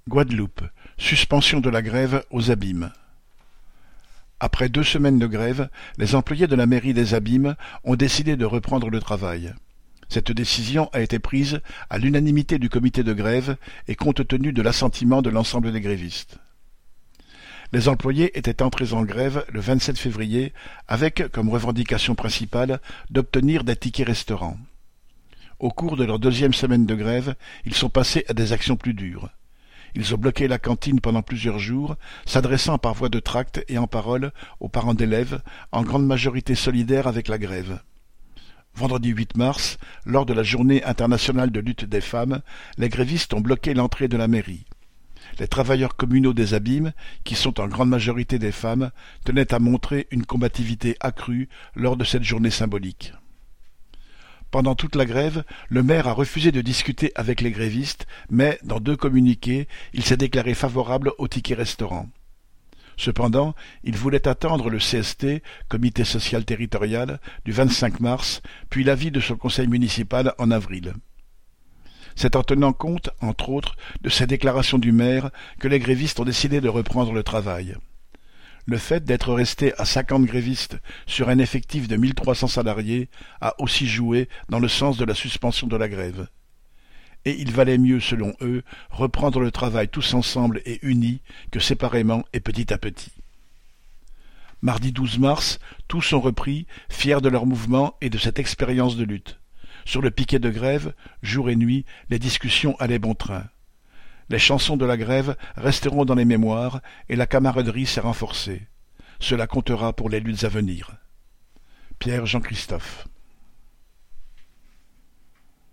Guadeloupe, suspension de la grève aux Abîmes. Après 2 semaines de grève, les employés de la mairie des Abîmes ont décidé de reprendre le travail. Cette décision a été prise à l'unanimité du comité de grève et compte tenu de l'assentiment de l'ensemble des grévistes. Les employés étaient entrés en grève le 27 février avec comme revendication principale d'obtenir des tickets restaurants. Au cours de leur 2e semaine de grève, ils sont passés à des actions plus dures. Ils ont bloqué la cantine pendant plusieurs jours, s'adressant par voie de tract et en parole aux parents d'élèves, en grande majorité solidaires avec la grève. Vendredi 8 mars, lors de la Journée internationale de lutte des femmes, les grévistes ont bloqué l'entrée de la mairie. Les travailleurs communaux des Abîmes, qui sont en grande majorité des femmes, tenaient à montrer une combativité accrue lors de cette journée symbolique. Pendant toute la grève, le maire a refusé de discuter avec les grévistes, mais, dans 2 communiqués, il s'est déclaré favorable au ticket restaurant. Cependant, il voulait attendre le CST, Comité social territorial, du 25 mars, puis l'avis de son conseil municipal en avril. C'est en tenant compte, entre autres, de ces déclarations du maire que les grévistes ont décidé de reprendre le travail. Le fait d'être resté à 50 grévistes sur un effectif de 1300 salariés a aussi joué dans le sens de la suspension de la grève. Et il valait mieux, selon eux, reprendre le travail tous ensemble et unis que séparément et petit à petit. Mardi 12 mars, tous ont repris, fiers de leur mouvement et de cette expérience de lutte. Sur le piquet de grève, jour et nuit, les discussions allaient bon train. Les chansons de la grève resteront dans les mémoires et la camaraderie s'est renforcée. Cela comptera pour les luttes à venir. Pierre Jean Christophe.